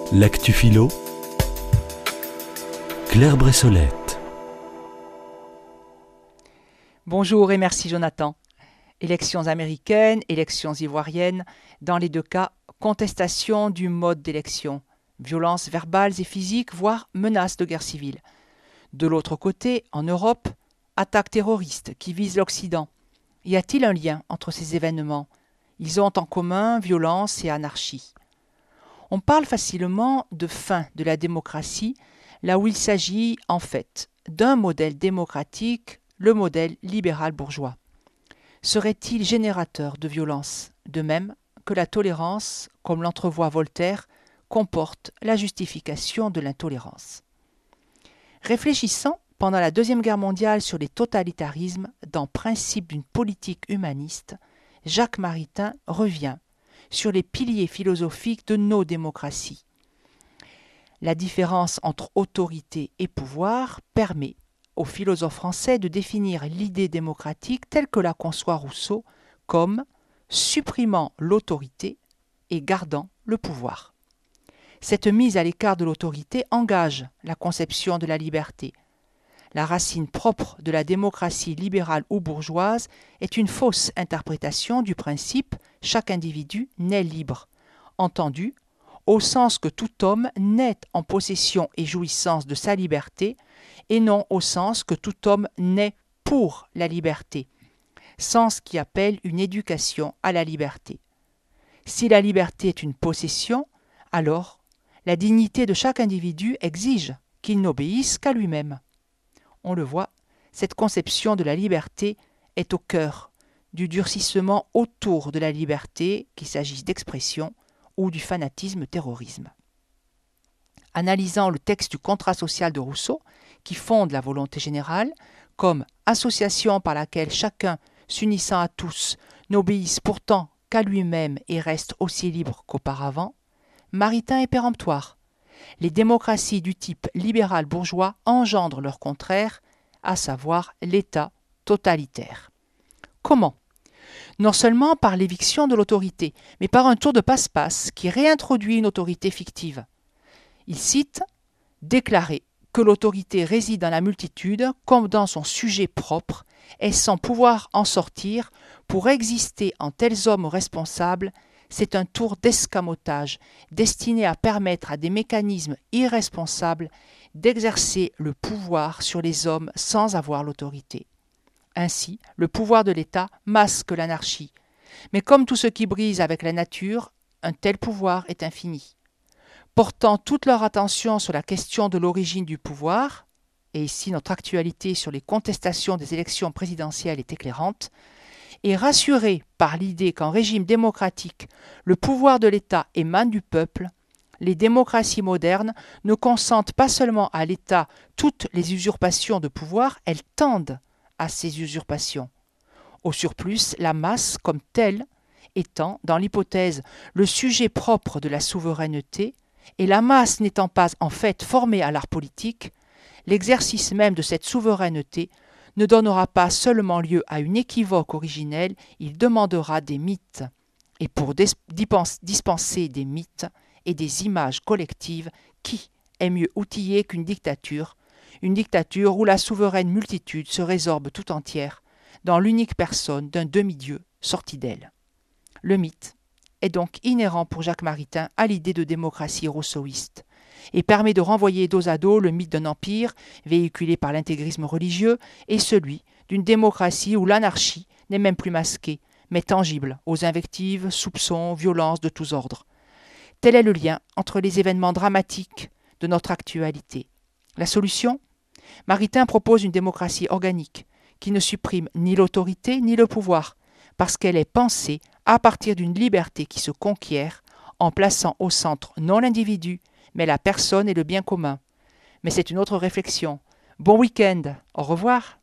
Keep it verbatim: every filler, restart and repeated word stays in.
L'actu philo, Claire Bressolette. Bonjour et merci Jonathan. Élections américaines, élections ivoiriennes, dans les deux cas, contestation du mode d'élection, violences verbales et physiques, voire menaces de guerre civile. De l'autre côté, en Europe, attaques terroristes qui visent l'Occident. Y a-t-il un lien entre ces événements ? Ils ont en commun violence et anarchie. On parle facilement de fin de la démocratie, là où il s'agit en fait d'un modèle démocratique, le modèle libéral bourgeois. Serait-il générateur de violence, de même que la tolérance, comme l'entrevoit Voltaire, comporte la justification de l'intolérance. Réfléchissant pendant la Deuxième Guerre mondiale sur les totalitarismes dans Principe d'une politique humaniste, Jacques Maritain revient sur les piliers philosophiques de nos démocraties. La différence entre autorité et pouvoir permet aux philosophes français de définir l'idée démocratique telle que la conçoit Rousseau comme supprimant l'autorité et gardant le pouvoir. Cette mise à l'écart de l'autorité engage la conception de la liberté. La racine propre de la démocratie libérale ou bourgeoise est une fausse interprétation du principe « chaque individu naît libre », entendu au sens que tout homme naît en possession et jouissance de sa liberté, et non au sens que tout homme naît pour la liberté, sens qui appelle une éducation à la liberté. Si la liberté est une possession, alors la dignité de chaque individu exige qu'il n'obéisse qu'à lui-même. On le voit, cette conception de la liberté est au cœur du durcissement autour de la liberté, qu'il s'agisse d'expression ou du fanatisme-terrorisme. Analysant le texte du contrat social de Rousseau, qui fonde la volonté générale, comme association par laquelle chacun, s'unissant à tous, n'obéisse pourtant qu'à lui-même et reste aussi libre qu'auparavant, Maritain est péremptoire. Les démocraties du type libéral bourgeois engendrent leur contraire, à savoir l'État totalitaire. Comment ? Non seulement par l'éviction de l'autorité, mais par un tour de passe-passe qui réintroduit une autorité fictive. Il cite « Déclarer que l'autorité réside dans la multitude comme dans son sujet propre et sans pouvoir en sortir pour exister en tels hommes responsables, c'est un tour d'escamotage destiné à permettre à des mécanismes irresponsables d'exercer le pouvoir sur les hommes sans avoir l'autorité. Ainsi, le pouvoir de l'État masque l'anarchie. Mais comme tout ce qui brise avec la nature, un tel pouvoir est infini. Portant toute leur attention sur la question de l'origine du pouvoir, et ici notre actualité sur les contestations des élections présidentielles est éclairante, et rassurés par l'idée qu'en régime démocratique, le pouvoir de l'État émane du peuple, les démocraties modernes ne consentent pas seulement à l'État toutes les usurpations de pouvoir, elles tendent à ces usurpations. Au surplus, la masse comme telle étant, dans l'hypothèse, le sujet propre de la souveraineté, et la masse n'étant pas en fait formée à l'art politique, l'exercice même de cette souveraineté ne donnera pas seulement lieu à une équivoque originelle, il demandera des mythes. Et pour dispenser des mythes et des images collectives, qui est mieux outillé qu'une dictature, une dictature où la souveraine multitude se résorbe tout entière dans l'unique personne d'un demi-dieu sorti d'elle. Le mythe est donc inhérent pour Jacques Maritain à l'idée de démocratie rousseauiste et permet de renvoyer dos à dos le mythe d'un empire véhiculé par l'intégrisme religieux et celui d'une démocratie où l'anarchie n'est même plus masquée, mais tangible aux invectives, soupçons, violences de tous ordres. Tel est le lien entre les événements dramatiques de notre actualité. La solution ? Maritain propose une démocratie organique qui ne supprime ni l'autorité ni le pouvoir, parce qu'elle est pensée à partir d'une liberté qui se conquiert en plaçant au centre non l'individu, mais la personne et le bien commun. Mais c'est une autre réflexion. Bon week-end, au revoir.